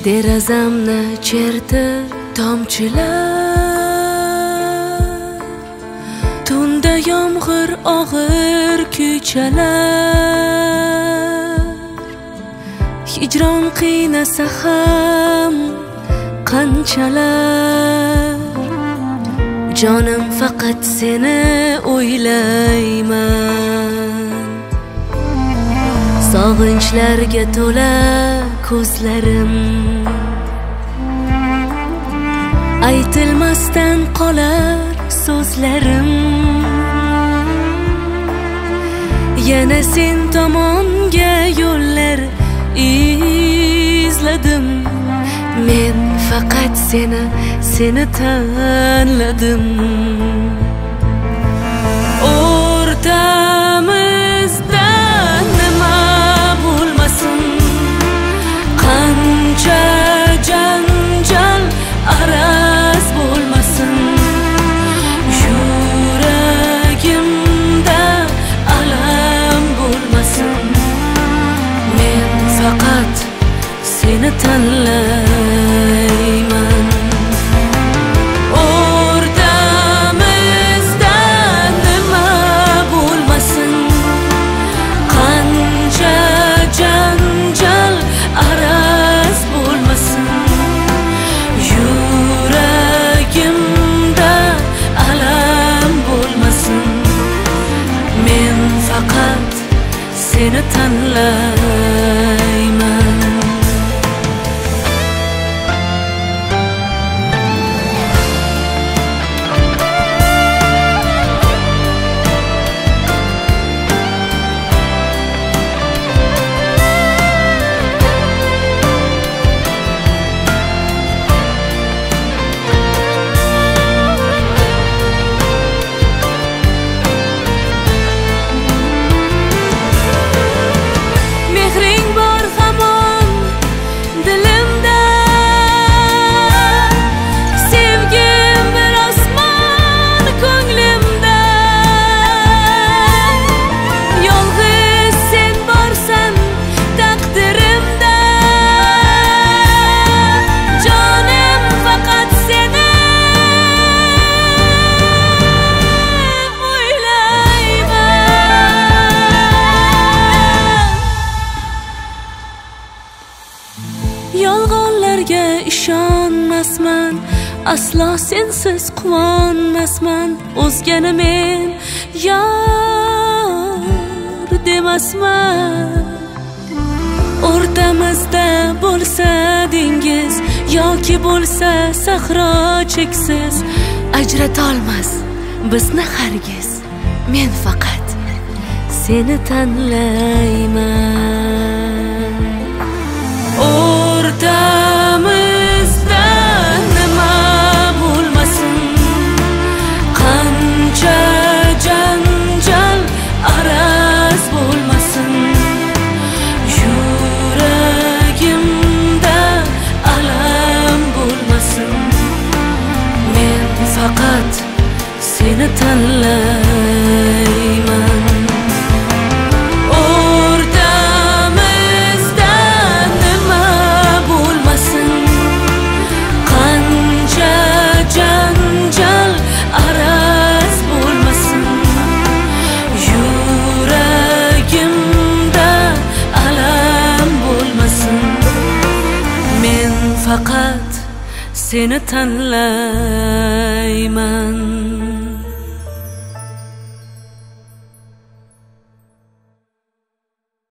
derazamni chertdi tomchilar, tunda yomg'ir og'ir kuychalar. Hijron qiynasa ham qanchalar, jonim faqat seni o'ylayman. Sog'inchlarga to'la ko'zlarim, aytilmasdan qolar so'zlarim. Yana sen tomonga yo'llar izladim, men faqat seni tanladim. O'rtamizda nima bo'lmasin, qancha janjal araz bo'lmasin, yuragimda alam bo'lmasin, men faqat seni tanlayman. O'rtamizda nima bo'lmasin, qancha janjal araz bo'lmasin, yuragimda alam bo'lmasin, men faqat seni tanlayman. Yolg'onlarga ishonmasman, aslo sensiz quvonmasman. O'zgani men yor demasman. O'rtamizda bo'lsa dengiz yoki bo'lsa sahro cheksiz, ajratolmas bizni hargiz. Men faqat seni tanlayman. O'rtamizda nima bo'lmasin, qancha janjal araz bo'lmasin, yuragimda alam bo'lmasin, men faqat seni tanlayman. Faqat seni tanlayman.